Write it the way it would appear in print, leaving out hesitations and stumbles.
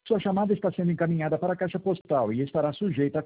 Sua chamada está sendo encaminhada para a caixa postal e estará sujeita a